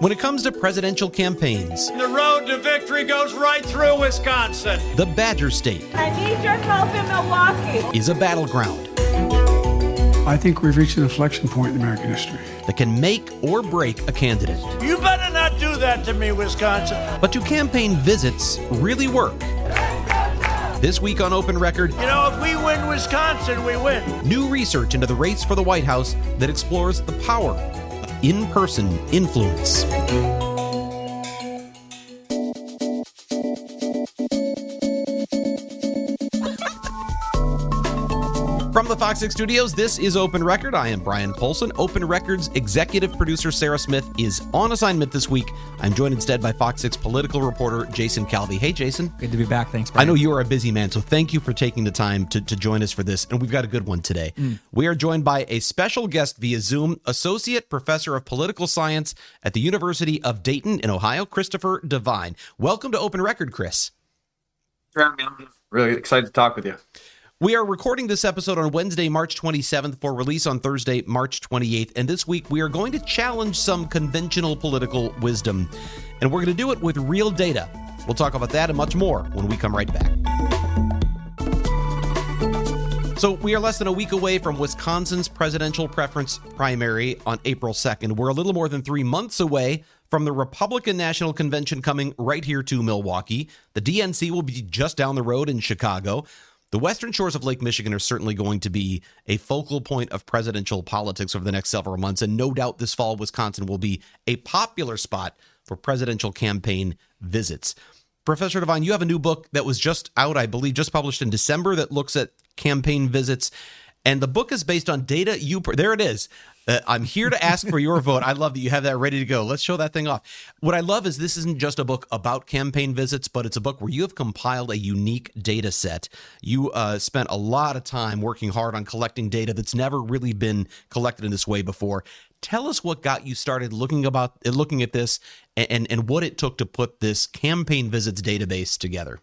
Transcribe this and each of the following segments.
When it comes to presidential campaigns, The road to victory goes right through Wisconsin. the Badger State I need your help in Milwaukee. is a battleground I think we've reached an inflection point in American history. that can make or break a candidate. You better not do that to me, Wisconsin. But do campaign visits really work? This week on Open Record, You know, if we win Wisconsin, we win. new research into the race for the White House that explores the power of in-person influence. From the Fox 6 studios, this is Open Record. I am Brian Polson. Open Record's executive producer Sarah Smith is on assignment this week. I'm joined instead by Fox 6 political reporter Jason Calvi. Hey, Jason. Good to be back. Thanks, Brian. I know you are a busy man, so thank you for taking the time to join us for this, and we've got a good one today. We are joined by a special guest via Zoom, Associate Professor of Political Science at the University of Dayton in Ohio, Christopher Devine. Welcome to Open Record, Chris. I'm really excited to talk with you. We are recording this episode on Wednesday, March 27th for release on Thursday, March 28th. And this week, we are going to challenge some conventional political wisdom. And we're going to do it with real data. We'll talk about that and much more when we come right back. So we are less than a week away from Wisconsin's presidential preference primary on April 2nd. We're a little more than 3 months away from the Republican National Convention coming right here to Milwaukee. The DNC will be just down the road in Chicago. The western shores of Lake Michigan are certainly going to be a focal point of presidential politics over the next several months, and no doubt this fall, Wisconsin will be a popular spot for presidential campaign visits. Professor Devine, you have a new book that was just out, I believe, just published in December that looks at campaign visits, and the book is based on data there it is. I'm here to ask for your vote. I love that you have that ready to go. Let's show that thing off. What I love is this isn't just a book about campaign visits, but it's a book where you have compiled a unique data set. You spent a lot of time working hard on collecting data that's never really been collected in this way before. Tell us what got you started looking at this and what it took to put this campaign visits database together.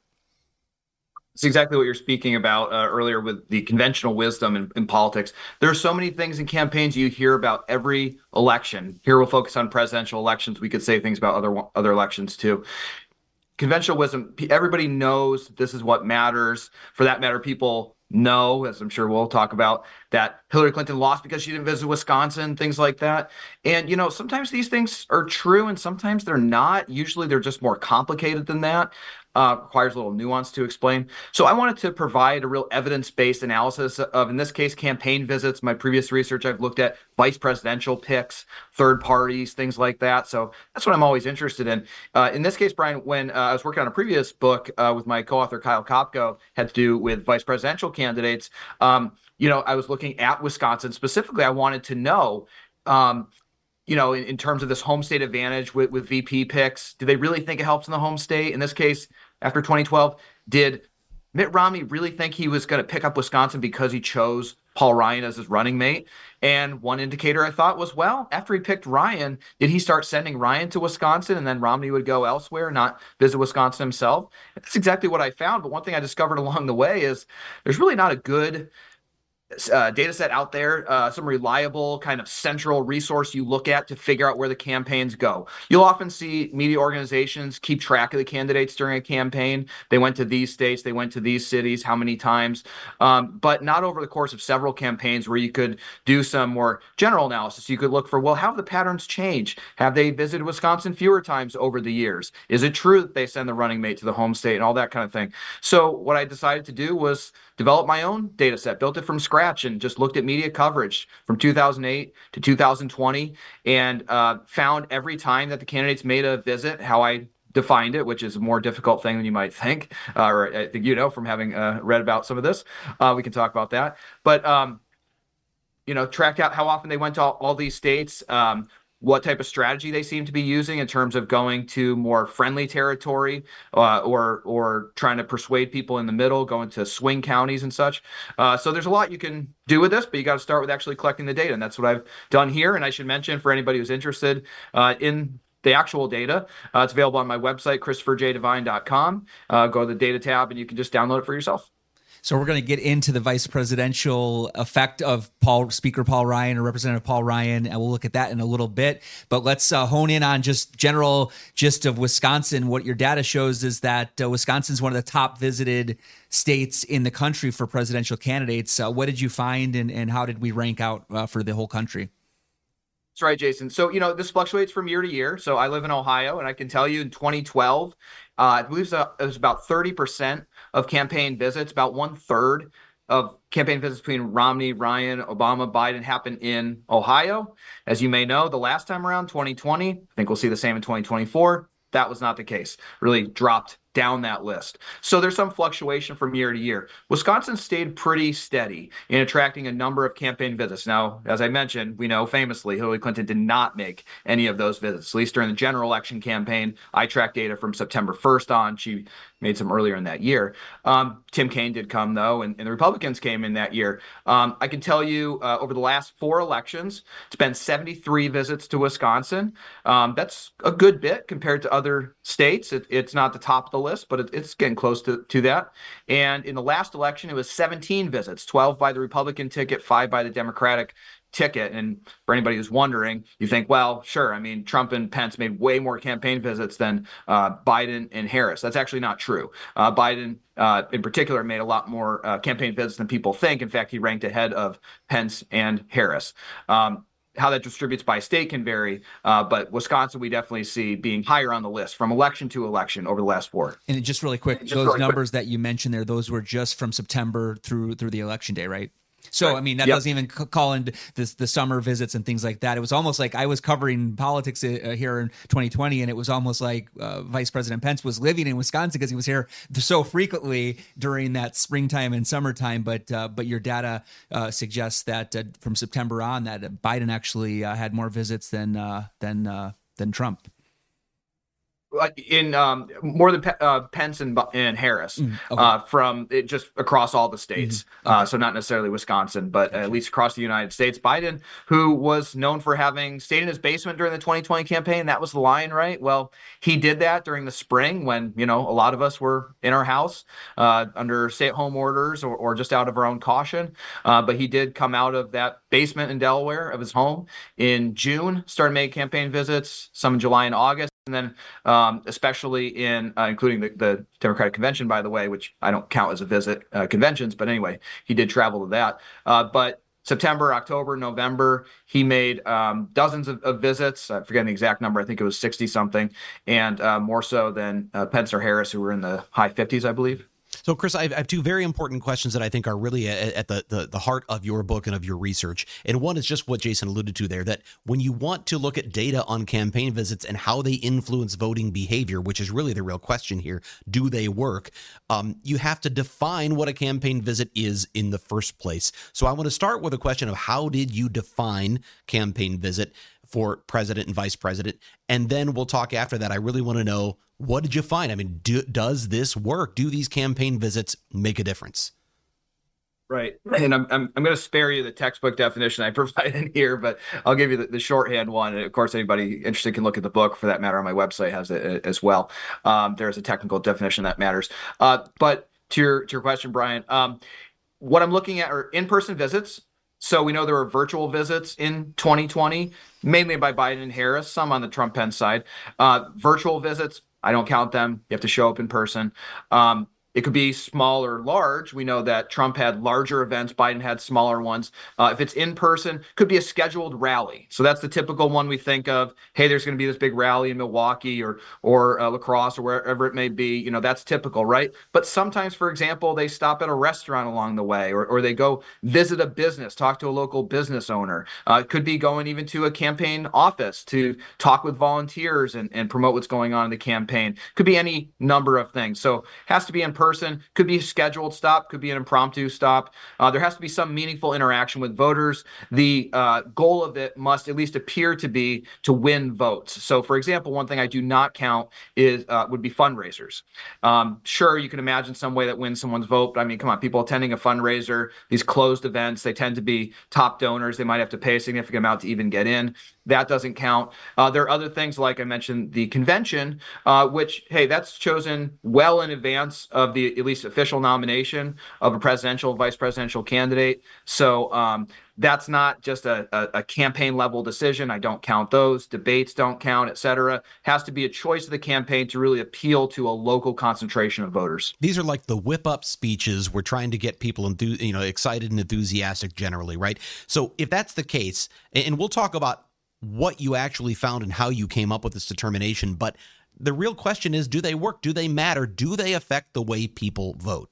It's exactly what you're speaking about earlier with the conventional wisdom in politics. There are so many things in campaigns you hear about every election. Here we'll focus on presidential elections. We could say things about other elections too. Conventional wisdom, everybody knows this is what matters. For that matter, people know, as I'm sure we'll talk about, that Hillary Clinton lost because she didn't visit Wisconsin, things like that. And, you know, sometimes these things are true and sometimes they're not. Usually they're just more complicated than that. Requires a little nuance to explain. So I wanted to provide a real evidence-based analysis of, in this case, campaign visits. My previous research, I've looked at vice presidential picks, third parties, things like that. So that's what I'm always interested in. In this case, Brian, when I was working on a previous book with my co-author, Kyle Kopko, had to do with vice presidential candidates, you know, I was looking at Wisconsin. Specifically, I wanted to know, you know, in terms of this home state advantage with VP picks, do they really think it helps in the home state? In this case, after 2012, did Mitt Romney really think he was going to pick up Wisconsin because he chose Paul Ryan as his running mate? And one indicator I thought was, well, after he picked Ryan, did he start sending Ryan to Wisconsin and then Romney would go elsewhere, not visit Wisconsin himself? That's exactly what I found. But one thing I discovered along the way is there's really not a good data set out there, some reliable kind of central resource you look at to figure out where the campaigns go. You'll often see media organizations keep track of the candidates during a campaign. They went to these states, they went to these cities, how many times, but not over the course of several campaigns where you could do some more general analysis. You could look for, well, how have the patterns changed? Have they visited Wisconsin fewer times over the years? Is it true that they send the running mate to the home state and all that kind of thing? So what I decided to do was develop my own data set, built it from scratch, and just looked at media coverage from 2008 to 2020 and found every time that the candidates made a visit, how I defined it, which is a more difficult thing than you might think, or I think you know from having read about some of this. We can talk about that. But, you know, tracked out how often they went to all these states, what type of strategy they seem to be using in terms of going to more friendly territory or trying to persuade people in the middle, going to swing counties and such. So there's a lot you can do with this, but you got to start with actually collecting the data. And that's what I've done here. And I should mention for anybody who's interested in the actual data, it's available on my website, ChristopherJDevine.com. Go to the data tab and you can just download it for yourself. So we're going to get into the vice presidential effect of Speaker Paul Ryan or Representative Paul Ryan, and we'll look at that in a little bit. But let's hone in on just general gist of Wisconsin. What your data shows is that Wisconsin is one of the top visited states in the country for presidential candidates. What did you find, and how did we rank out for the whole country? That's right, Jason. So, this fluctuates from year to year. So I live in Ohio, and I can tell you in 2012, I believe it was about 30% of campaign visits, about 1/3 of campaign visits between Romney, Ryan, Obama, Biden happened in Ohio. As you may know, the last time around, 2020, I think we'll see the same in 2024. That was not the case. Really dropped down that list. So there's some fluctuation from year to year. Wisconsin stayed pretty steady in attracting a number of campaign visits. Now, as I mentioned, we know famously Hillary Clinton did not make any of those visits, at least during the general election campaign. I tracked data from September 1st on. She made some earlier in that year. Tim Kaine did come, though, and the Republicans came in that year. I can tell you over the last 4 elections, it's been 73 visits to Wisconsin. That's a good bit compared to other states. It's not the top of the list, but it's getting close to that. And in the last election, it was 17 visits, 12 by the Republican ticket, 5 by the Democratic ticket. And for anybody who's wondering, you think, well, sure, I mean, Trump and Pence made way more campaign visits than Biden and Harris. That's actually not true. Biden, in particular, made a lot more campaign visits than people think. In fact, he ranked ahead of Pence and Harris. How that distributes by state can vary, but Wisconsin we definitely see being higher on the list from election to election over the last 4. And just really quick, those numbers that you mentioned there, those were just from September through the election day, right? So, I mean, that doesn't even call into the summer visits and things like that. It was almost like I was covering politics here in 2020, and it was almost like Vice President Pence was living in Wisconsin because he was here so frequently during that springtime and summertime. But your data suggests that from September on, that Biden actually had more visits than Trump. In more than Pence and Harris, from it just across all the states. So not necessarily Wisconsin, but at least across the United States. Biden, who was known for having stayed in his basement during the 2020 campaign, that was the line, right? Well, he did that during the spring when, a lot of us were in our house under stay-at-home orders or just out of our own caution. But he did come out of that basement in Delaware of his home in June, started making campaign visits, some in July and August. And then especially in including the Democratic Convention, by the way, which I don't count as a visit, conventions. But anyway, he did travel to that. But September, October, November, he made dozens of visits. I forget the exact number. I think it was 60 something, and more so than Pence or Harris, who were in the high 50s, I believe. So, Chris, I have 2 very important questions that I think are really at the heart of your book and of your research. And one is just what Jason alluded to there, that when you want to look at data on campaign visits and how they influence voting behavior, which is really the real question here, do they work? You have to define what a campaign visit is in the first place. So I want to start with a question of how did you define campaign visit for president and vice president? And then we'll talk after that. I really want to know, what did you find? I mean, does this work? Do these campaign visits make a difference? Right. And I'm going to spare you the textbook definition I provide in here, but I'll give you the shorthand one. And of course, anybody interested can look at the book, for that matter, on my website has it as well. There's a technical definition that matters. But to your question, Brian, what I'm looking at are in-person visits. So we know there were virtual visits in 2020, mainly by Biden and Harris, some on the Trump-Pence side. Virtual visits, I don't count them. You have to show up in person. It could be small or large. We know that Trump had larger events. Biden had smaller ones. If it's in person, could be a scheduled rally. So that's the typical one we think of. Hey, there's going to be this big rally in Milwaukee or La Crosse or wherever it may be. That's typical, right? But sometimes, for example, they stop at a restaurant along the way, or they go visit a business, talk to a local business owner. It could be going even to a campaign office to talk with volunteers and promote what's going on in the campaign. Could be any number of things. So it has to be in person. Could be a scheduled stop, could be an impromptu stop. There has to be some meaningful interaction with voters. The goal of it must at least appear to be to win votes. So, for example, one thing I do not count would be fundraisers. Sure, you can imagine some way that wins someone's vote, but I mean, come on, people attending a fundraiser, these closed events, they tend to be top donors. They might have to pay a significant amount to even get in. That doesn't count. There are other things, like I mentioned, the convention, which, hey, that's chosen well in advance of of the at least official nomination of a presidential, vice presidential candidate. So that's not just a campaign level decision. I don't count those. Debates don't count, et cetera. It has to be a choice of the campaign to really appeal to a local concentration of voters. These are like the whip up speeches. We're trying to get people excited and enthusiastic generally, right? So if that's the case, and we'll talk about what you actually found and how you came up with this determination, but the real question is, do they work? Do they matter? Do they affect the way people vote?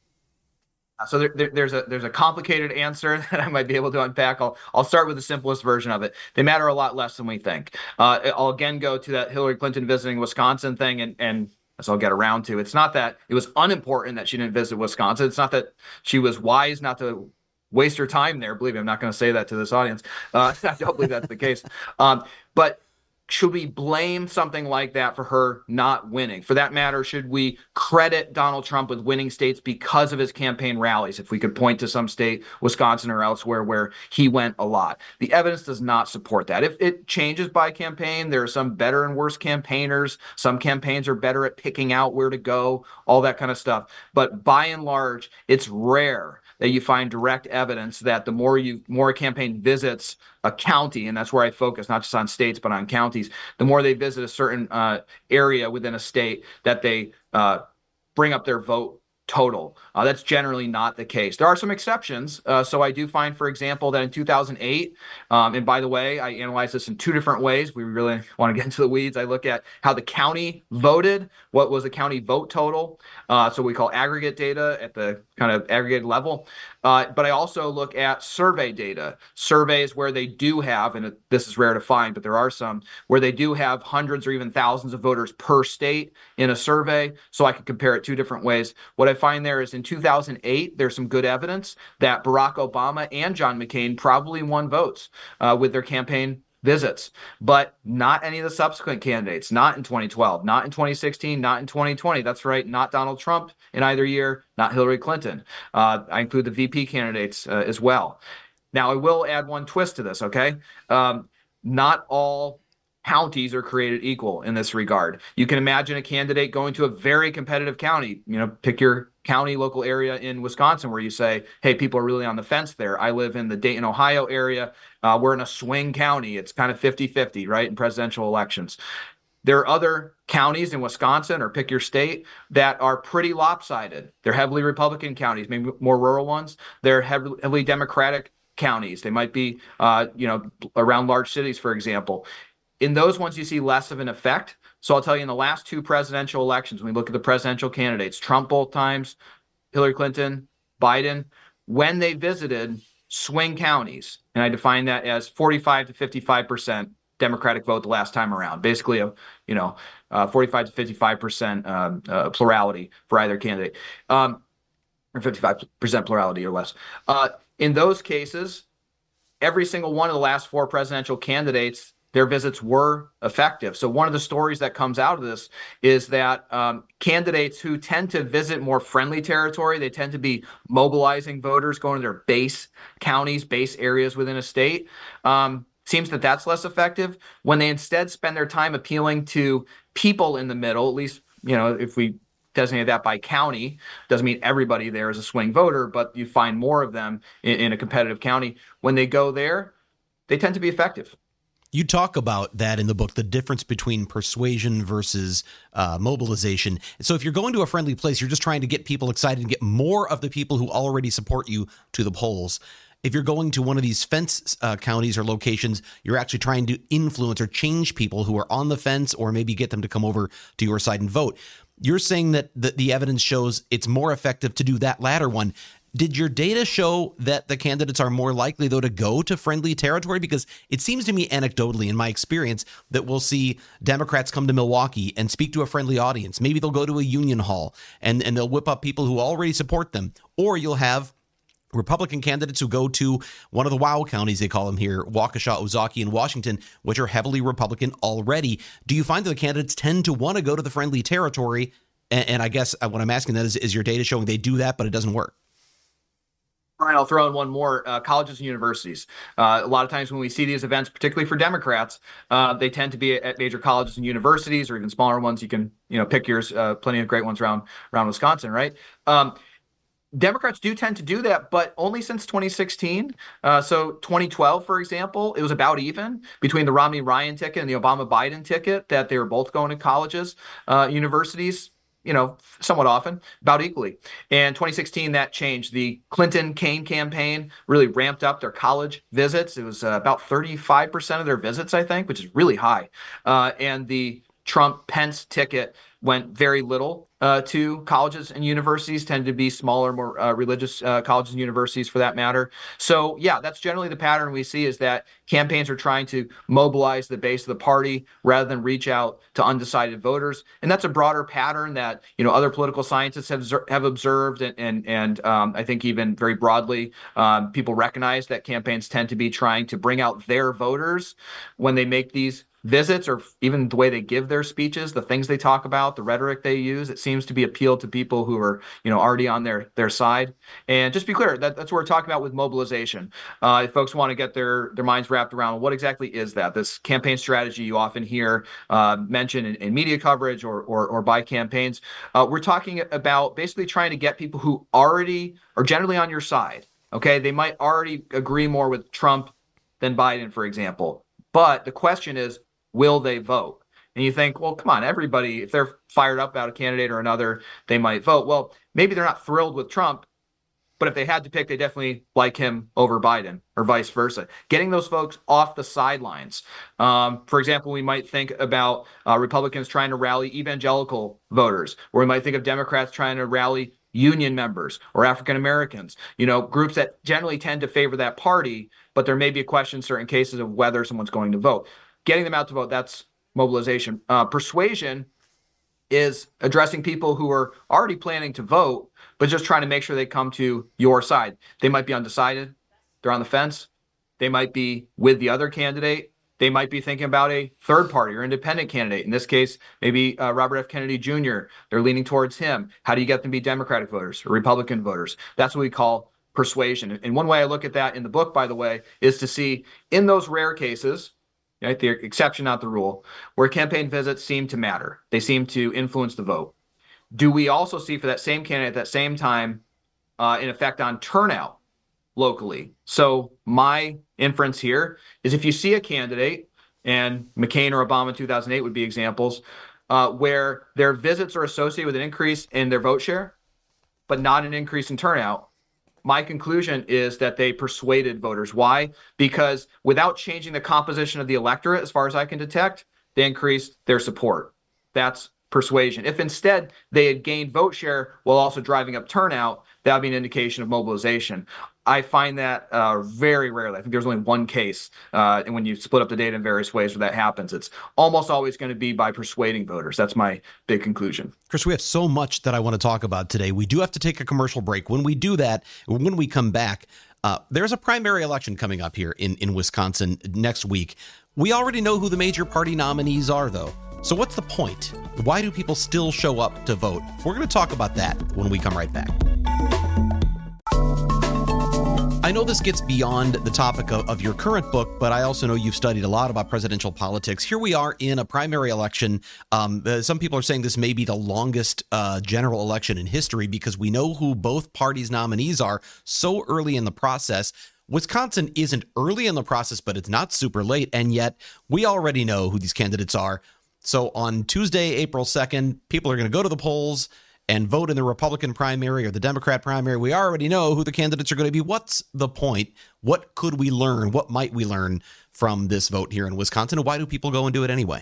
So there's a complicated answer that I might be able to unpack. I'll start with the simplest version of it. They matter a lot less than we think. I'll again go to that Hillary Clinton visiting Wisconsin thing, and as I'll get around to, it's not that it was unimportant that she didn't visit Wisconsin. It's not that she was wise not to waste her time there. Believe me, I'm not going to say that to this audience. I don't believe that's the case. But should we blame something like that for her not winning? For that matter, should we credit Donald Trump with winning states because of his campaign rallies? If we could point to some state, Wisconsin or elsewhere, where he went a lot. The evidence does not support that. If it changes by campaign, there are some better and worse campaigners. Some campaigns are better at picking out where to go, all that kind of stuff. But by and large, it's rare that you find direct evidence that the more a campaign visits a county, and that's where I focus, not just on states, but on counties, the more they visit a certain area within a state, that they bring up their vote total. That's generally not the case. There are some exceptions. So I do find, for example, that in 2008, and by the way, I analyze this in two different ways. We really want to get into the weeds. I look at how the county voted, what was the county vote total. So we call aggregate data at the kind of aggregate level. But I also look at survey data, surveys where they do have, and this is rare to find, but there are some, where they do have hundreds or even thousands of voters per state in a survey. So I can compare it two different ways. What I find there is in 2008, there's some good evidence that Barack Obama and John McCain probably won votes with their campaign visits, but not any of the subsequent candidates, not in 2012, not in 2016, not in 2020. That's right, not Donald Trump in either year, not Hillary Clinton. I include the VP candidates as well. Now, I will add one twist to this, okay? Not all counties are created equal in this regard. You can imagine a candidate going to a very competitive county, pick your county, local area in Wisconsin where you say, hey, people are really on the fence there. I live in the Dayton, Ohio area. We're in a swing county. It's kind of 50-50, right, in presidential elections. There are other counties in Wisconsin, or pick your state, that are pretty lopsided. They're heavily Republican counties, maybe more rural ones. They're heavily Democratic counties. They might be, around large cities, for example. In those ones, you see less of an effect. So I'll tell you, in the last two presidential elections, when we look at the presidential candidates, Trump both times, Hillary Clinton, Biden, when they visited swing counties, and I define that as 45 to 55% Democratic vote the last time around, basically 45 to 55% plurality for either candidate, or 55% plurality or less. In those cases, every single one of the last four presidential candidates, their visits were effective. So one of the stories that comes out of this is that candidates who tend to visit more friendly territory, they tend to be mobilizing voters, going to their base counties, base areas within a state. Seems that that's less effective when they instead spend their time appealing to people in the middle. At least, if we designate that by county, doesn't mean everybody there is a swing voter, but you find more of them in a competitive county. When they go there, they tend to be effective. You talk about that in the book, the difference between persuasion versus mobilization. So if you're going to a friendly place, you're just trying to get people excited and get more of the people who already support you to the polls. If you're going to one of these fence counties or locations, you're actually trying to influence or change people who are on the fence, or maybe get them to come over to your side and vote. You're saying that the evidence shows it's more effective to do that latter one. Did your data show that the candidates are more likely, though, to go to friendly territory? Because it seems to me anecdotally, in my experience, that we'll see Democrats come to Milwaukee and speak to a friendly audience. Maybe they'll go to a union hall and they'll whip up people who already support them. Or you'll have Republican candidates who go to one of the WOW counties, they call them here, Waukesha, Ozaukee, and Washington, which are heavily Republican already. Do you find that the candidates tend to want to go to the friendly territory? And I guess what I'm asking that is your data showing they do that, but it doesn't work? Brian, I'll throw in one more. Colleges and universities. A lot of times when we see these events, particularly for Democrats, they tend to be at major colleges and universities, or even smaller ones. You can, pick yours. Plenty of great ones around Wisconsin, right? Democrats do tend to do that, but only since 2016. So 2012, for example, it was about even between the Romney-Ryan ticket and the Obama-Biden ticket, that they were both going to colleges, universities, somewhat often, about equally. And 2016, that changed. The Clinton-Kaine campaign really ramped up their college visits. It was about 35% of their visits, I think, which is really high. And the Trump-Pence ticket went very little to colleges and universities, tended to be smaller, more religious colleges and universities for that matter. So, yeah, that's generally the pattern we see, is that campaigns are trying to mobilize the base of the party rather than reach out to undecided voters. And that's a broader pattern that, other political scientists have observed. And I think even very broadly, people recognize that campaigns tend to be trying to bring out their voters when they make these visits, or even the way they give their speeches, the things they talk about, the rhetoric they use. It seems to be appeal to people who are, already on their side. And just be clear, that's what we're talking about with mobilization. If folks want to get their minds wrapped around what exactly is that, this campaign strategy you often hear mentioned in media coverage or by campaigns, we're talking about basically trying to get people who already are generally on your side. Okay, they might already agree more with Trump than Biden, for example. But the question is, will they vote? And you think, well, come on, everybody, if they're fired up about a candidate or another, they might vote. Well, maybe they're not thrilled with Trump, but if they had to pick, they definitely like him over Biden, or vice versa. Getting those folks off the sidelines. For example, we might think about Republicans trying to rally evangelical voters, or we might think of Democrats trying to rally union members or African Americans, groups that generally tend to favor that party, but there may be a question in certain cases of whether someone's going to vote. Getting them out to vote, that's mobilization. Persuasion is addressing people who are already planning to vote, but just trying to make sure they come to your side. They might be undecided. They're on the fence. They might be with the other candidate. They might be thinking about a third party or independent candidate. In this case, maybe Robert F. Kennedy Jr. They're leaning towards him. How do you get them to be Democratic voters or Republican voters? That's what we call persuasion. And one way I look at that in the book, by the way, is to see in those rare cases, right, the exception, not the rule, where campaign visits seem to matter. They seem to influence the vote. Do we also see for that same candidate at that same time an effect on turnout locally? So my inference here is, if you see a candidate, and McCain or Obama in 2008 would be examples, where their visits are associated with an increase in their vote share, but not an increase in turnout, my conclusion is that they persuaded voters. Why? Because without changing the composition of the electorate, as far as I can detect, they increased their support. That's persuasion. If instead they had gained vote share while also driving up turnout, that would be an indication of mobilization. I find that very rarely. I think there's only one case, and when you split up the data in various ways where that happens, it's almost always going to be by persuading voters. That's my big conclusion. Chris, we have so much that I want to talk about today. We do have to take a commercial break. When we do that, when we come back, there's a primary election coming up here in Wisconsin next week. We already know who the major party nominees are, though. So what's the point? Why do people still show up to vote? We're going to talk about that when we come right back. I know this gets beyond the topic of your current book, but I also know you've studied a lot about presidential politics. Here we are in a primary election. Some people are saying this may be the longest general election in history, because we know who both parties' nominees are so early in the process. Wisconsin isn't early in the process, but it's not super late, and yet we already know who these candidates are. So on Tuesday, April 2nd, people are going to go to the polls and vote in the Republican primary or the Democrat primary. We already know who the candidates are going to be. What's the point? What could we learn? What might we learn from this vote here in Wisconsin? And why do people go and do it anyway?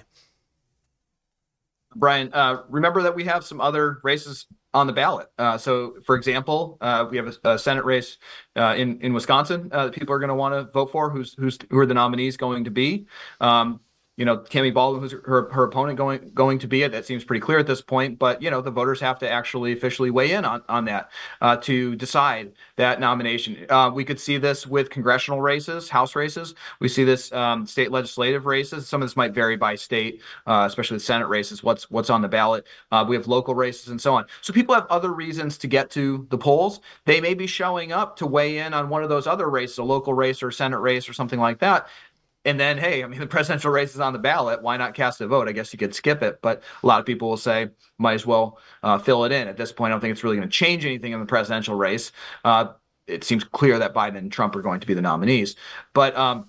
Brian, remember that we have some other races on the ballot. So, for example, we have a Senate race in Wisconsin that people are going to want to vote for. Who are the nominees going to be? Tammy Baldwin, who's her opponent going to be it. That seems pretty clear at this point. But, the voters have to actually officially weigh in on that to decide that nomination. We could see this with congressional races, House races. We see this state legislative races. Some of this might vary by state, especially the Senate races, what's on the ballot. We have local races and so on. So people have other reasons to get to the polls. They may be showing up to weigh in on one of those other races, a local race or a Senate race or something like that. And then, hey, the presidential race is on the ballot. Why not cast a vote? I guess you could skip it, but a lot of people will say, might as well fill it in. At this point, I don't think it's really going to change anything in the presidential race. It seems clear that Biden and Trump are going to be the nominees. But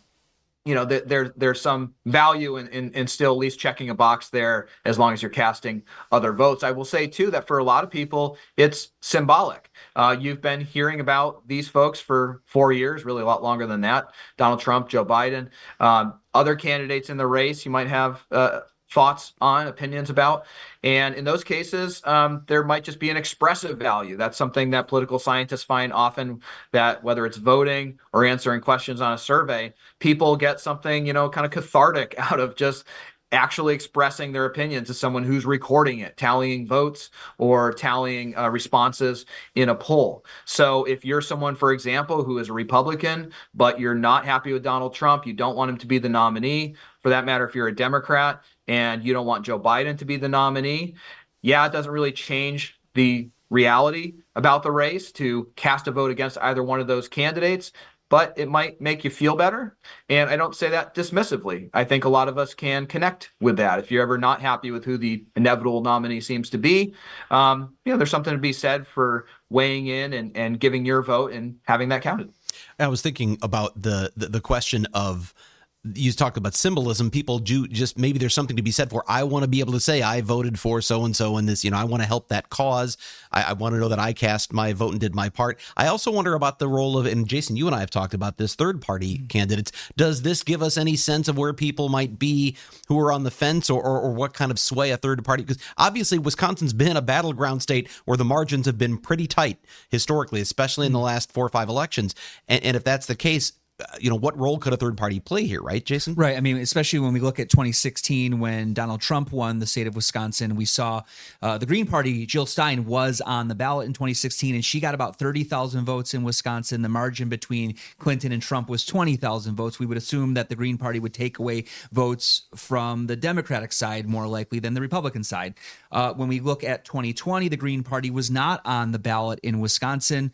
there's some value in still at least checking a box there as long as you're casting other votes. I will say, too, that for a lot of people, it's symbolic. You've been hearing about these folks for 4 years, really a lot longer than that. Donald Trump, Joe Biden, other candidates in the race you might have thoughts on, opinions about. And in those cases, there might just be an expressive value. That's something that political scientists find often, that whether it's voting or answering questions on a survey, people get something, kind of cathartic out of just actually expressing their opinion to someone who's recording it, tallying votes or tallying responses in a poll. So if you're someone, for example, who is a Republican, but you're not happy with Donald Trump, you don't want him to be the nominee. For that matter, if you're a Democrat and you don't want Joe Biden to be the nominee, it doesn't really change the reality about the race to cast a vote against either one of those candidates, but it might make you feel better. And I don't say that dismissively. I think a lot of us can connect with that. If you're ever not happy with who the inevitable nominee seems to be, there's something to be said for weighing in and giving your vote and having that counted. I was thinking about the question of, you talked about symbolism. People do just, maybe there's something to be said for, I want to be able to say I voted for so-and-so in this, I want to help that cause. I want to know that I cast my vote and did my part. I also wonder about the role of, and Jason, you and I have talked about this, third-party candidates. Does this give us any sense of where people might be who are on the fence or what kind of sway a third party? Because obviously Wisconsin's been a battleground state where the margins have been pretty tight historically, especially in the last 4 or 5 elections. And if that's the case, what role could a third party play here, right, Jason? Right. Especially when we look at 2016, when Donald Trump won the state of Wisconsin, we saw the Green Party, Jill Stein, was on the ballot in 2016, and she got about 30,000 votes in Wisconsin. The margin between Clinton and Trump was 20,000 votes. We would assume that the Green Party would take away votes from the Democratic side more likely than the Republican side. When we look at 2020, the Green Party was not on the ballot in Wisconsin.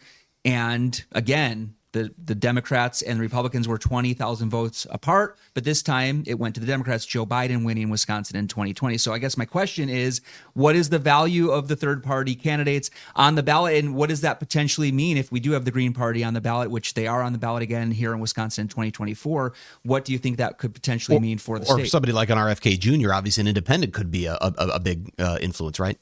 And again, the Democrats and the Republicans were 20,000 votes apart, but this time it went to the Democrats, Joe Biden winning Wisconsin in 2020. So I guess my question is, what is the value of the third-party candidates on the ballot, and what does that potentially mean if we do have the Green Party on the ballot, which they are on the ballot again here in Wisconsin in 2024? What do you think that could potentially mean for the state? Or somebody like an RFK Jr., obviously an independent, could be a big influence, right?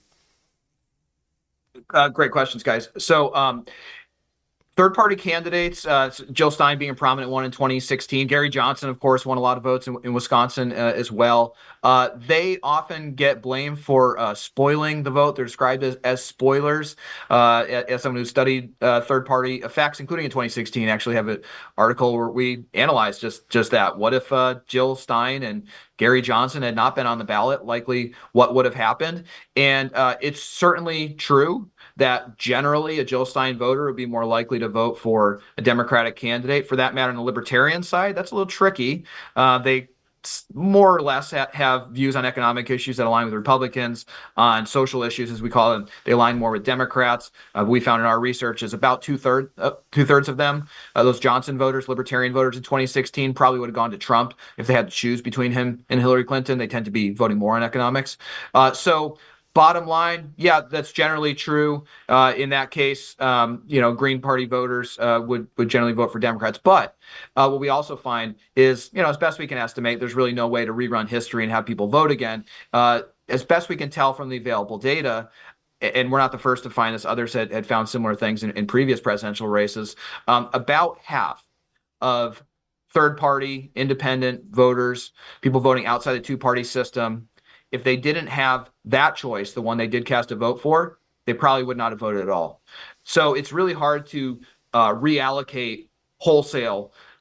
Great questions, guys. So third-party candidates, Jill Stein being a prominent one in 2016. Gary Johnson, of course, won a lot of votes in Wisconsin as well. They often get blamed for spoiling the vote. They're described as spoilers. As someone who studied third-party effects, including in 2016, actually have an article where we analyzed just that. What if Jill Stein and Gary Johnson had not been on the ballot? Likely what would have happened? And it's certainly true that generally a Jill Stein voter would be more likely to vote for a Democratic candidate. For that matter, on the Libertarian side, that's a little tricky. They more or less have views on economic issues that align with Republicans. On social issues, as we call them, they align more with Democrats. We found in our research is about two-thirds of them, those Johnson voters, Libertarian voters in 2016, probably would have gone to Trump if they had to choose between him and Hillary Clinton. They tend to be voting more on economics. Bottom line, that's generally true. In that case, Green Party voters would generally vote for Democrats. But what we also find is, as best we can estimate, there's really no way to rerun history and have people vote again. As best we can tell from the available data, and we're not the first to find this, others had found similar things in previous presidential races, about half of third-party independent voters, people voting outside the two-party system, if they didn't have that choice, the one they did cast a vote for, they probably would not have voted at all. So it's really hard to reallocate wholesale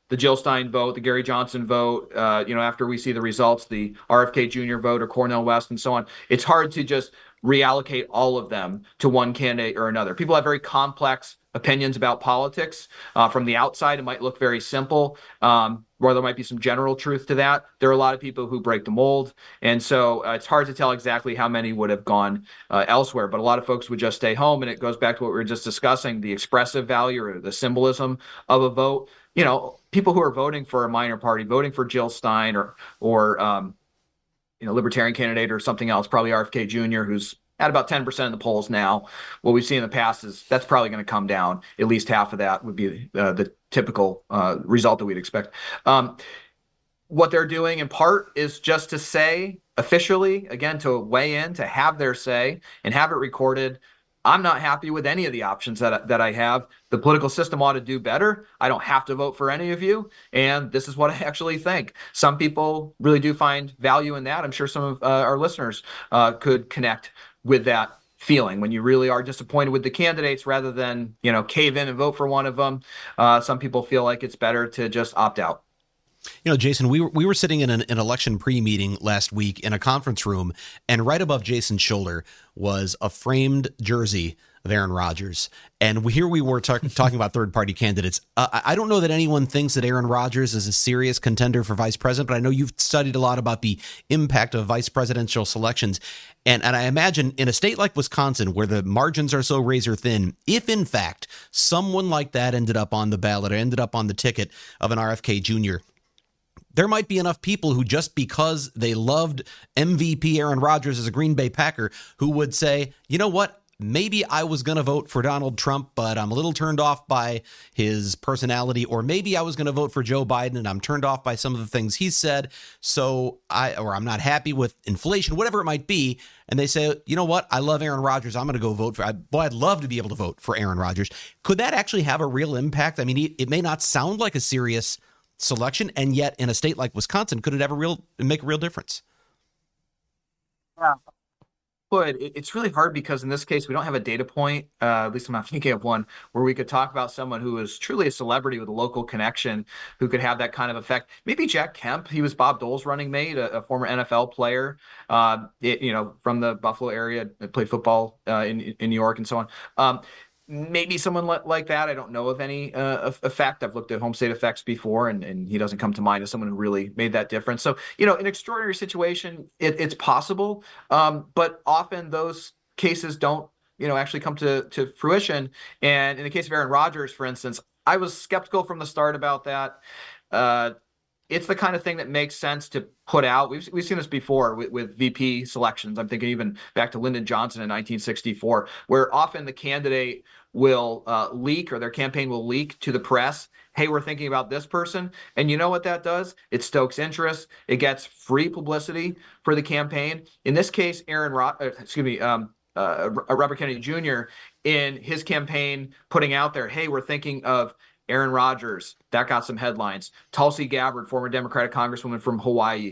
the Jill Stein vote, the Gary Johnson vote, after we see the results, the RFK Jr. vote or Cornel West and so on, it's hard to just reallocate all of them to one candidate or another. People have very complex opinions about politics. From the outside, it might look very simple, where there might be some general truth to that. There are a lot of people who break the mold. And so it's hard to tell exactly how many would have gone elsewhere. But a lot of folks would just stay home. And it goes back to what we were just discussing, the expressive value or the symbolism of a vote. People who are voting for a minor party, voting for Jill Stein or libertarian candidate or something else, probably RFK Jr., who's at about 10% in the polls now. What we've seen in the past is that's probably going to come down. At least half of that would be the typical result that we'd expect. What they're doing in part is just to say officially, again, to weigh in, to have their say and have it recorded. I'm not happy with any of the options that I have. The political system ought to do better. I don't have to vote for any of you. And this is what I actually think. Some people really do find value in that. I'm sure some of our listeners could connect with that feeling when you really are disappointed with the candidates rather than, cave in and vote for one of them. Some people feel like it's better to just opt out. Jason, we were sitting in an election pre-meeting last week in a conference room, and right above Jason's shoulder was a framed jersey of Aaron Rodgers. And here we were talking about third-party candidates. I don't know that anyone thinks that Aaron Rodgers is a serious contender for vice president, but I know you've studied a lot about the impact of vice presidential selections. And I imagine in a state like Wisconsin, where the margins are so razor thin, if in fact someone like that ended up on the ballot or ended up on the ticket of an RFK Jr., there might be enough people who, just because they loved MVP Aaron Rodgers as a Green Bay Packer, who would say, you know what, maybe I was going to vote for Donald Trump, but I'm a little turned off by his personality, or maybe I was going to vote for Joe Biden and I'm turned off by some of the things he said, I'm not happy with inflation, whatever it might be. And they say, you know what, I love Aaron Rodgers, I'm going to go vote for, I'd love to be able to vote for Aaron Rodgers. Could that actually have a real impact? I mean, it may not sound like a serious selection, and yet in a state like Wisconsin, could it ever make a real difference? Yeah. But it's really hard because in this case, we don't have a data point, at least I'm not thinking of one, where we could talk about someone who is truly a celebrity with a local connection who could have that kind of effect. Maybe Jack Kemp. He was Bob Dole's running mate, a former NFL player, from the Buffalo area, played football in New York and so on. Maybe someone like that. I don't know of any effect. I've looked at home state effects before, and he doesn't come to mind as someone who really made that difference. So, an extraordinary situation, it's possible, but often those cases don't, actually come to fruition. And in the case of Aaron Rodgers, for instance, I was skeptical from the start about that. It's the kind of thing that makes sense to put out. We've seen this before with VP selections. I'm thinking even back to Lyndon Johnson in 1964, where often the candidate will leak, or their campaign will leak to the press, hey, we're thinking about this person. And you know what that does? It stokes interest. It gets free publicity for the campaign. In this case, Robert Kennedy Jr., in his campaign putting out there, hey, we're thinking of Aaron Rodgers, that got some headlines. Tulsi Gabbard, former Democratic Congresswoman from Hawaii.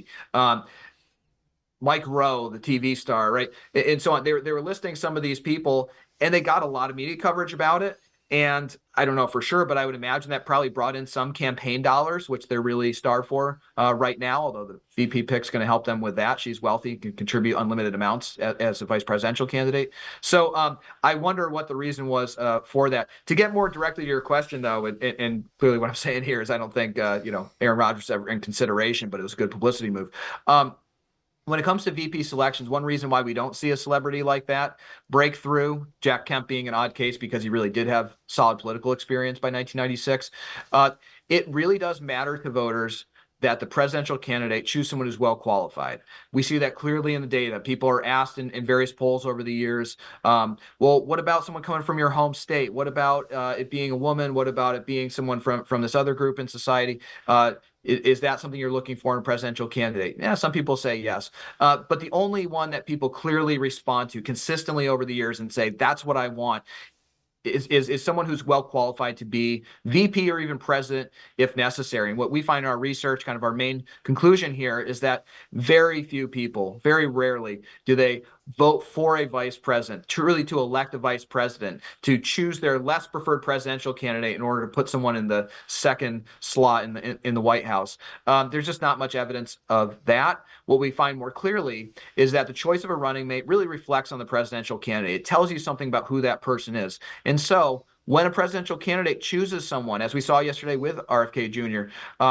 Mike Rowe, the TV star, right? And so on. They were listing some of these people, and they got a lot of media coverage about it. And I don't know for sure, but I would imagine that probably brought in some campaign dollars, which they're really starved for right now, although the VP pick's going to help them with that. She's wealthy, can contribute unlimited amounts as a vice presidential candidate. So I wonder what the reason was for that. To get more directly to your question, though, and clearly what I'm saying here is I don't think, Aaron Rodgers is ever in consideration, but it was a good publicity move. When it comes to VP selections, one reason why we don't see a celebrity like that break through, Jack Kemp being an odd case because he really did have solid political experience by 1996, it really does matter to voters that the presidential candidate choose someone who's well qualified. We see that clearly in the data. People are asked in various polls over the years, well, what about someone coming from your home state? What about it being a woman? What about it being someone from this other group in society? Is that something you're looking for in a presidential candidate? Yeah, some people say yes. But the only one that people clearly respond to consistently over the years and say, that's what I want, is someone who's well qualified to be VP or even president if necessary. And what we find in our research, kind of our main conclusion here, is that very few people, very rarely do they vote for a vice president, truly to elect a vice president, to choose their less preferred presidential candidate in order to put someone in the second slot in the White House. There's just not much evidence of that. What we find more clearly is that the choice of a running mate really reflects on the presidential candidate. It tells you something about who that person is. And so when a presidential candidate chooses someone, as we saw yesterday with RFK Jr.,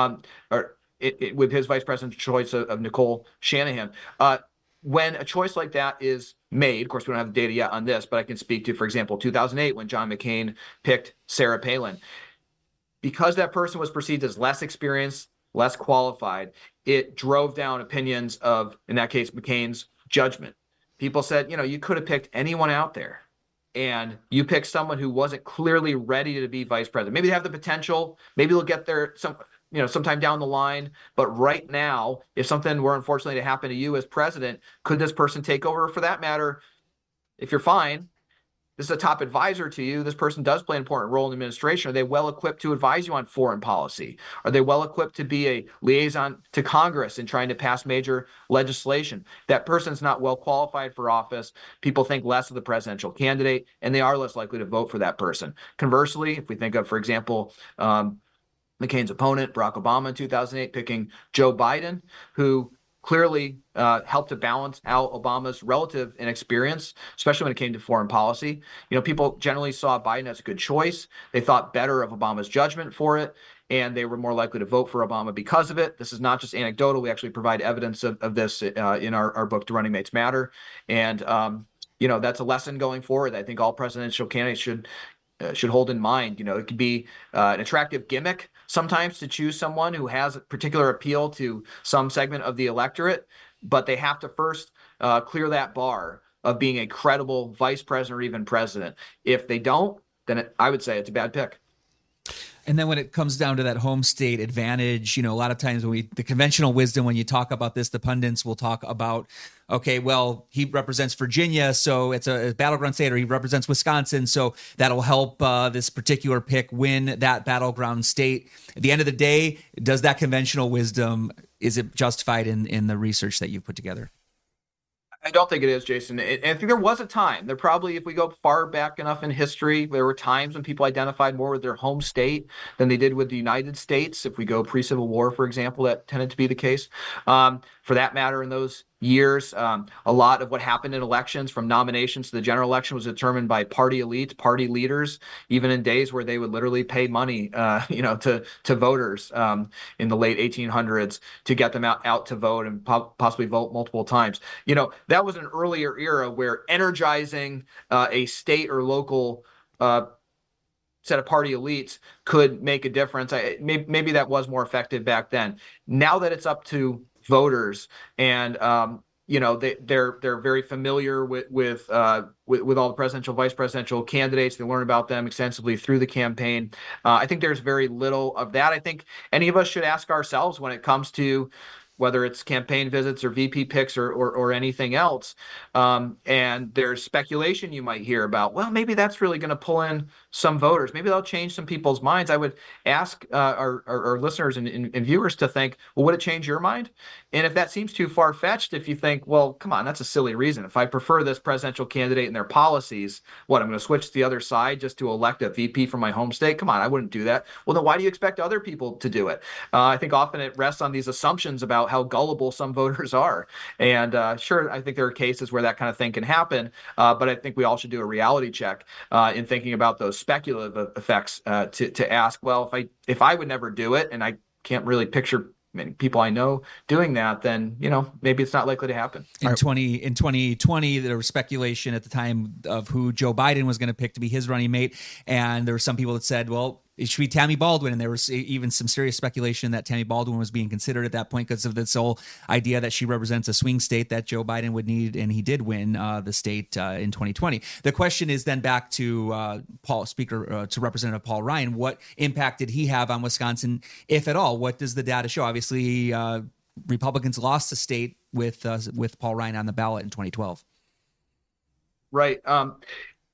with his vice president's choice of Nicole Shanahan, when a choice like that is made, of course, we don't have the data yet on this, but I can speak to, for example, 2008 when John McCain picked Sarah Palin. Because that person was perceived as less experienced, less qualified, it drove down opinions of, in that case, McCain's judgment. People said, you could have picked anyone out there, and you picked someone who wasn't clearly ready to be vice president. Maybe they have the potential, maybe they'll get there sometime down the line. But right now, if something were unfortunately to happen to you as president, could this person take over? For that matter, if you're fine, this is a top advisor to you. This person does play an important role in the administration. Are they well equipped to advise you on foreign policy? Are they well equipped to be a liaison to Congress in trying to pass major legislation? That person's not well qualified for office. People think less of the presidential candidate, and they are less likely to vote for that person. Conversely, if we think of, for example, McCain's opponent, Barack Obama, in 2008, picking Joe Biden, who clearly helped to balance out Obama's relative inexperience, especially when it came to foreign policy. People generally saw Biden as a good choice. They thought better of Obama's judgment for it, and they were more likely to vote for Obama because of it. This is not just anecdotal. We actually provide evidence of this in our book, Do Running Mates Matter? And, that's a lesson going forward. I think all presidential candidates should hold in mind. It could be an attractive gimmick sometimes to choose someone who has a particular appeal to some segment of the electorate, but they have to first clear that bar of being a credible vice president or even president. If they don't, then I would say it's a bad pick. And then when it comes down to that home state advantage, a lot of times the conventional wisdom, when you talk about this, the pundits will talk about, okay, well, he represents Virginia, so it's a battleground state, or he represents Wisconsin, so that'll help this particular pick win that battleground state. At the end of the day, does that conventional wisdom, is it justified in the research that you've put together? I don't think it is, Jason. And I think there was a time, if we go far back enough in history, there were times when people identified more with their home state than they did with the United States. If we go pre-Civil War, for example, that tended to be the case. For that matter, in those years, a lot of what happened in elections, from nominations to the general election, was determined by party elites, party leaders, even in days where they would literally pay money, to voters in the late 1800s to get them out to vote and possibly vote multiple times. That was an earlier era where energizing a state or local set of party elites could make a difference. Maybe that was more effective back then. Now that it's up to voters, and they're very familiar with all the presidential, vice presidential candidates. They learn about them extensively through the campaign. I think there's very little of that. I think any of us should ask ourselves, when it comes to whether it's campaign visits or VP picks or anything else, and there's speculation you might hear about, well, maybe that's really going to pull in some voters. Maybe that'll change some people's minds. I would ask our listeners and viewers to think, well, would it change your mind? And if that seems too far-fetched, if you think, well, come on, that's a silly reason. If I prefer this presidential candidate and their policies, I'm going to switch to the other side just to elect a VP from my home state? Come on, I wouldn't do that. Well, then why do you expect other people to do it? I think often it rests on these assumptions about how gullible some voters are. And sure, I think there are cases where that kind of thing can happen, but I think we all should do a reality check in thinking about those speculative effects to ask, well, if I would never do it, and I can't really picture many people I know doing that, then maybe it's not likely to happen. In 2020, there was speculation at the time of who Joe Biden was going to pick to be his running mate, and there were some people that said, well, it should be Tammy Baldwin, and there was even some serious speculation that Tammy Baldwin was being considered at that point because of this whole idea that she represents a swing state that Joe Biden would need, and he did win the state in 2020. The question is then back to to Representative Paul Ryan. What impact did he have on Wisconsin, if at all? What does the data show? Obviously, Republicans lost the state with Paul Ryan on the ballot in 2012. Right.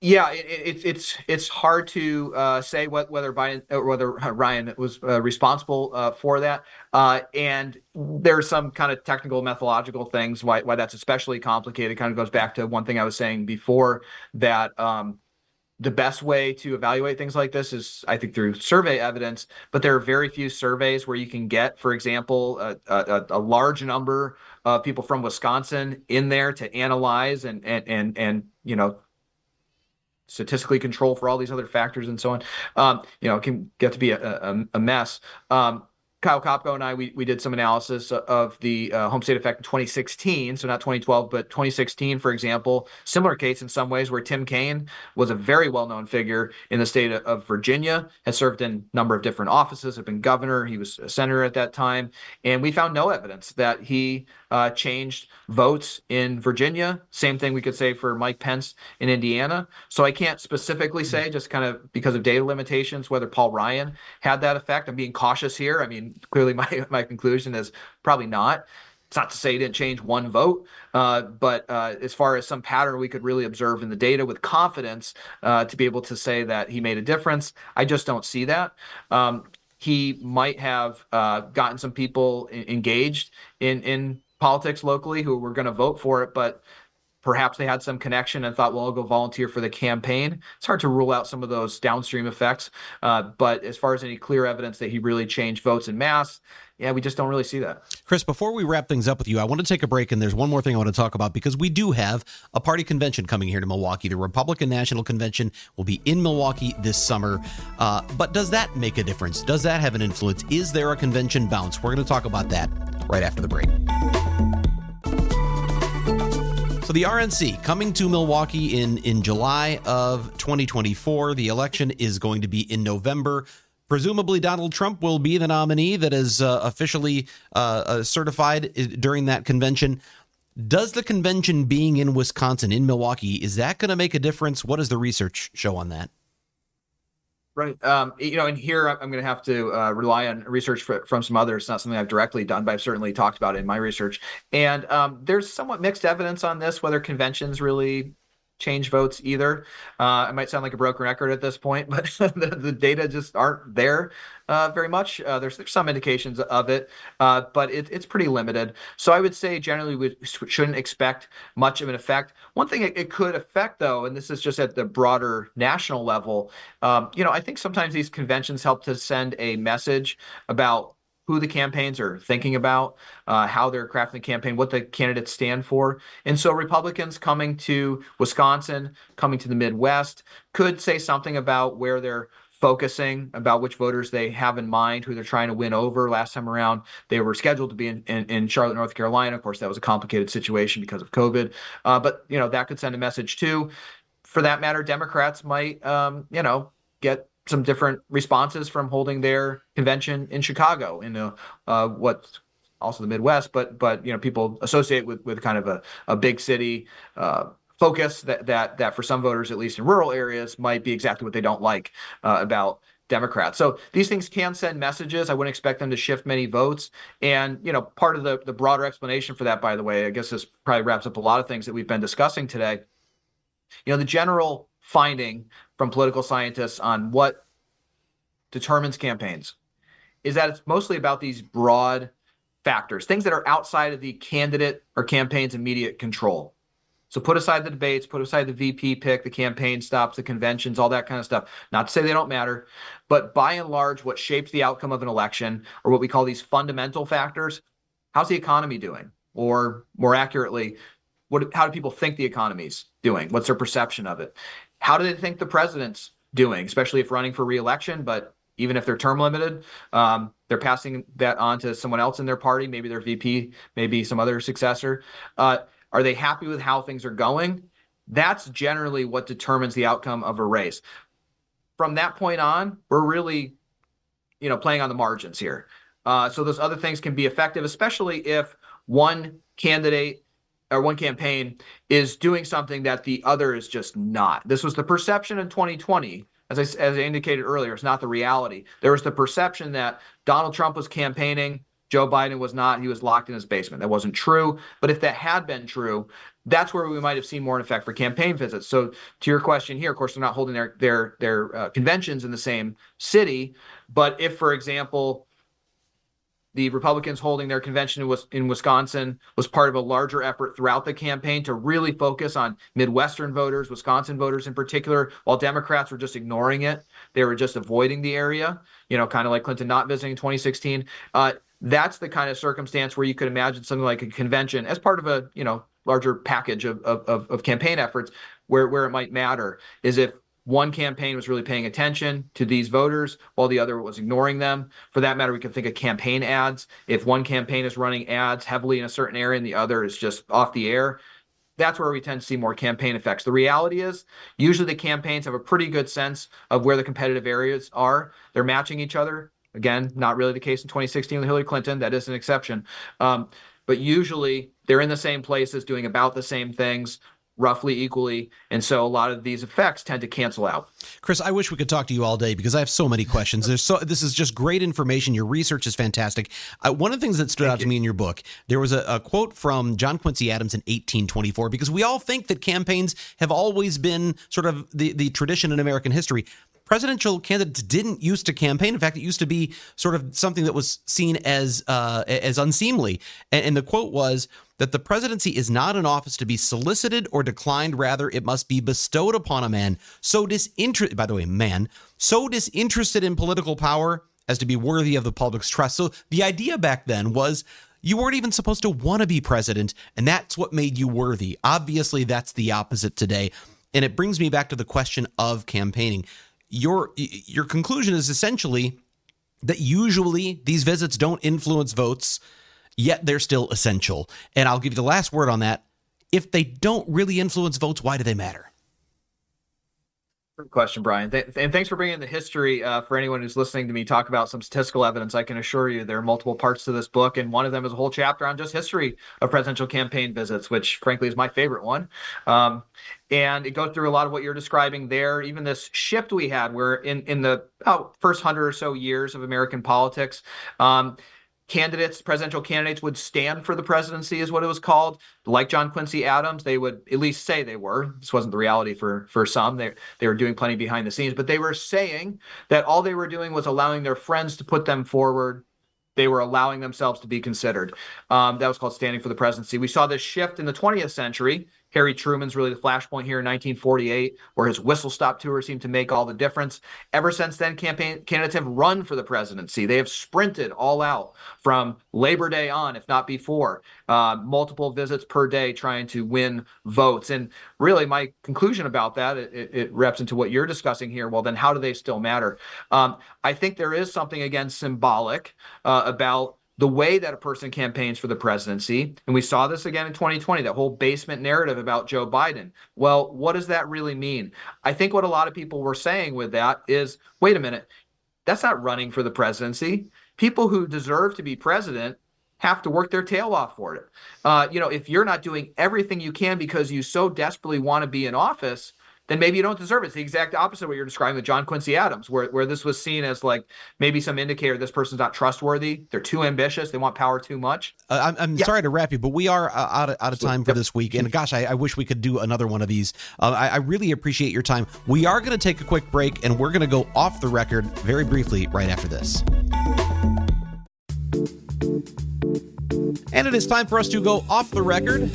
Yeah, it's hard to say whether Biden or whether Ryan was responsible for that, and there's some kind of technical methodological things why that's especially complicated. It kind of goes back to one thing I was saying before, that the best way to evaluate things like this is, I think, through survey evidence. But there are very few surveys where you can get, for example, a large number of people from Wisconsin in there to analyze and statistically control for all these other factors and so on. It can get to be a mess. Kyle Kopko and I, we did some analysis of the home state effect in 2016, so not 2012, but 2016, for example. Similar case in some ways, where Tim Kaine was a very well-known figure in the state of Virginia, has served in a number of different offices, had been governor, he was a senator at that time, and we found no evidence that he changed votes in Virginia. Same thing we could say for Mike Pence in Indiana. So I can't specifically say, just kind of because of data limitations, whether Paul Ryan had that effect. I'm being cautious here. I mean, clearly my conclusion is probably not. It's not to say he didn't change one vote, but as far as some pattern we could really observe in the data with confidence to be able to say that he made a difference, I just don't see that. He might have gotten some people engaged in politics locally who were going to vote for it, but perhaps they had some connection and thought, well, I'll go volunteer for the campaign. It's hard to rule out some of those downstream effects. But as far as any clear evidence that he really changed votes en masse, yeah, we just don't really see that. Chris, before we wrap things up with you, I want to take a break, and there's one more thing I want to talk about, because we do have a party convention coming here to Milwaukee. The Republican National Convention will be in Milwaukee this summer. But does that make a difference? Does that have an influence? Is there a convention bounce? We're going to talk about that right after the break. So the RNC coming to Milwaukee in July of 2024. The election is going to be in November. Presumably Donald Trump will be the nominee that is officially certified during that convention. Does the convention being in Wisconsin, in Milwaukee, is that going to make a difference? What does the research show on that? Right. And here I'm going to have to rely on research from some others. It's not something I've directly done, but I've certainly talked about it in my research. And there's somewhat mixed evidence on this, whether conventions really change votes either. It might sound like a broken record at this point, but the data just aren't there very much. There's some indications of it, but it's pretty limited. So I would say generally we shouldn't expect much of an effect. One thing it could affect, though, and this is just at the broader national level, I think sometimes these conventions help to send a message about who the campaigns are thinking about, how they're crafting the campaign, what the candidates stand for. And so Republicans coming to Wisconsin, coming to the Midwest, could say something about where they're focusing, about which voters they have in mind, who they're trying to win over. Last time around, they were scheduled to be in Charlotte, North Carolina. Of course, that was a complicated situation because of COVID. But that could send a message too. For that matter, Democrats might, get some different responses from holding their convention in Chicago, in what's also the Midwest, but people associate with kind of a big city focus that for some voters, at least in rural areas, might be exactly what they don't like about Democrats. So these things can send messages. I wouldn't expect them to shift many votes. And, part of the broader explanation for that, by the way, I guess this probably wraps up a lot of things that we've been discussing today. The general finding from political scientists on what determines campaigns is that it's mostly about these broad factors, things that are outside of the candidate or campaign's immediate control. So put aside the debates, put aside the VP pick, the campaign stops, the conventions, all that kind of stuff. Not to say they don't matter, but by and large, what shapes the outcome of an election, or what we call these fundamental factors, how's the economy doing? Or more accurately, how do people think the economy's doing? What's their perception of it? How do they think the president's doing, especially if running for re-election, but even if they're term limited, they're passing that on to someone else in their party, maybe their VP, maybe some other successor. Are they happy with how things are going? That's generally what determines the outcome of a race. From that point on, we're really, playing on the margins here. So those other things can be effective, especially if one candidate or one campaign is doing something that the other is just not. This was the perception in 2020. As I indicated earlier, it's not the reality. There was the perception that Donald Trump was campaigning, Joe Biden was not. He was locked in his basement. That wasn't true. But if that had been true, that's where we might have seen more in effect for campaign visits. So to your question here, of course, they're not holding their conventions in the same city. But if, for example, the Republicans holding their convention in Wisconsin was part of a larger effort throughout the campaign to really focus on Midwestern voters, Wisconsin voters in particular, while Democrats were just ignoring it. They were just avoiding the area, kind of like Clinton not visiting in 2016. That's the kind of circumstance where you could imagine something like a convention as part of a, larger package of campaign efforts where it might matter is if one campaign was really paying attention to these voters while the other was ignoring them. For that matter, we can think of campaign ads. If one campaign is running ads heavily in a certain area and the other is just off the air, that's where we tend to see more campaign effects. The reality is usually the campaigns have a pretty good sense of where the competitive areas are. They're matching each other. Again, not really the case in 2016 with Hillary Clinton. That is an exception. But usually they're in the same places doing about the same things, roughly equally, and so a lot of these effects tend to cancel out. Chris, I wish we could talk to you all day because I have so many questions. This is just great information. Your research is fantastic. One of the things that stood out to me in your book, there was a quote from John Quincy Adams in 1824, because we all think that campaigns have always been sort of the tradition in American history. Presidential candidates didn't used to campaign. In fact, it used to be sort of something that was seen as unseemly. And the quote was that the presidency is not an office to be solicited or declined. Rather, it must be bestowed upon a man so disinterested in political power as to be worthy of the public's trust. So the idea back then was you weren't even supposed to want to be president, and that's what made you worthy. Obviously, that's the opposite today. And it brings me back to the question of campaigning. Your conclusion is essentially that usually these visits don't influence votes, yet they're still essential. And I'll give you the last word on that. If they don't really influence votes, why do they matter? Good question, Brian. And thanks for bringing in the history for anyone who's listening to me talk about some statistical evidence. I can assure you there are multiple parts to this book, and one of them is a whole chapter on just history of presidential campaign visits, which frankly is my favorite one. And it goes through a lot of what you're describing there, even this shift we had where in the first 100 or so years of American politics, presidential candidates would stand for the presidency is what it was called. Like John Quincy Adams, they would at least say they were. This wasn't the reality for some. They were doing plenty behind the scenes, but they were saying that all they were doing was allowing their friends to put them forward. They were allowing themselves to be considered. That was called standing for the presidency. We saw this shift in the 20th century. Harry Truman's really the flashpoint here in 1948, where his whistle-stop tour seemed to make all the difference. Ever since then, campaign candidates have run for the presidency. They have sprinted all out from Labor Day on, if not before, multiple visits per day trying to win votes. And really, my conclusion about that, it reps into what you're discussing here. Well, then how do they still matter? I think there is something, again, symbolic about the way that a person campaigns for the presidency. And we saw this again in 2020, that whole basement narrative about Joe Biden. Well, what does that really mean? I think what a lot of people were saying with that is, wait a minute, that's not running for the presidency. People who deserve to be president have to work their tail off for it. If you're not doing everything you can because you so desperately want to be in office, then maybe you don't deserve it. It's the exact opposite of what you're describing with John Quincy Adams, where this was seen as like maybe some indicator this person's not trustworthy. They're too ambitious. They want power too much. I'm sorry to wrap you, but we are out of time for this week. And gosh, I wish we could do another one of these. I really appreciate your time. We are going to take a quick break, and we're going to go off the record very briefly right after this. And it is time for us to go off the record.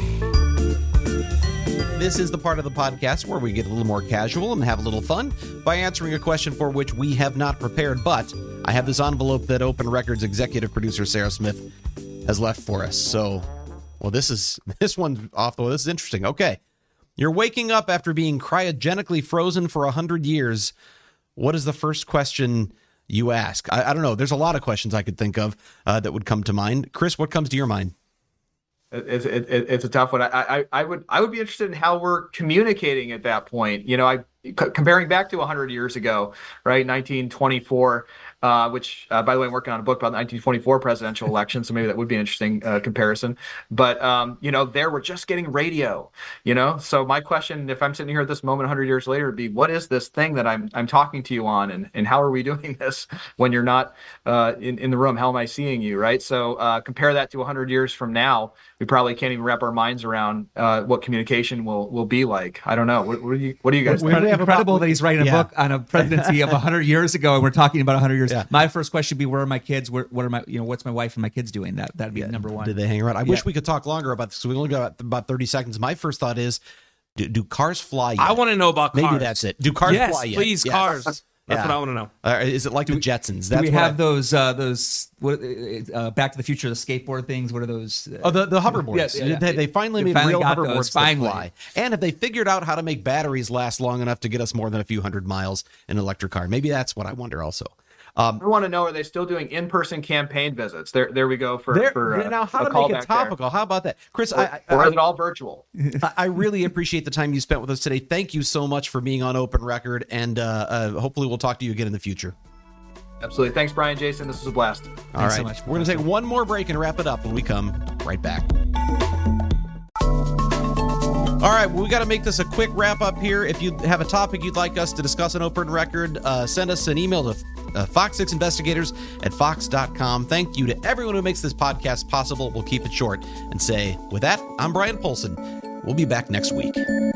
This is the part of the podcast where we get a little more casual and have a little fun by answering a question for which we have not prepared, but I have this envelope that Open Records executive producer Sarah Smith has left for us. So, this one's off the way. This is interesting. Okay. You're waking up after being cryogenically frozen for 100 years. What is the first question you ask? I don't know. There's a lot of questions I could think of that would come to mind. Chris, what comes to your mind? It's a tough one. I would be interested in how we're communicating at that point. Comparing back to 100 years ago, right, 1924. which, by the way, I'm working on a book about the 1924 presidential election, so maybe that would be an interesting comparison. But, there we're just getting radio, So my question, if I'm sitting here at this moment 100 years later, would be, what is this thing that I'm talking to you on, and how are we doing this when you're not in the room? How am I seeing you, right? So compare that to 100 years from now. We probably can't even wrap our minds around what communication will be like. I don't know. What do you guys think? It's incredible that he's writing a book on a presidency of 100 years ago, and we're talking about 100 years. Yeah. My first question would be, where are my kids? What are my, what's my wife and my kids doing? That'd be number one. Did they hang around? I wish we could talk longer about this. So we only got about 30 seconds. My first thought is, do cars fly yet? I want to know about cars. Maybe that's it. Do cars fly yet? Please, cars. That's what I want to know. Is it like the Jetsons? Do we have those Back to the Future, the skateboard things? What are those? The hoverboards. Yeah. They finally made real hoverboards that finally fly. And if they figured out how to make batteries last long enough to get us more than a few hundred miles in an electric car, maybe that's what I wonder also. I want to know, are they still doing in-person campaign visits? There we go for now how to make it topical. How about that, Chris? Or is it all virtual? I really appreciate the time you spent with us today. Thank you so much for being on Open Record, and hopefully we'll talk to you again in the future. Absolutely. Thanks, Brian, Jason. This was a blast. All right. So much. We're going to take one more break and wrap it up when we come right back. All right, we got to make this a quick wrap up here. If you have a topic you'd like us to discuss on Open Record, send us an email to fox6investigators@fox.com. Thank you to everyone who makes this podcast possible. We'll keep it short and say, with that, I'm Brian Polson. We'll be back next week.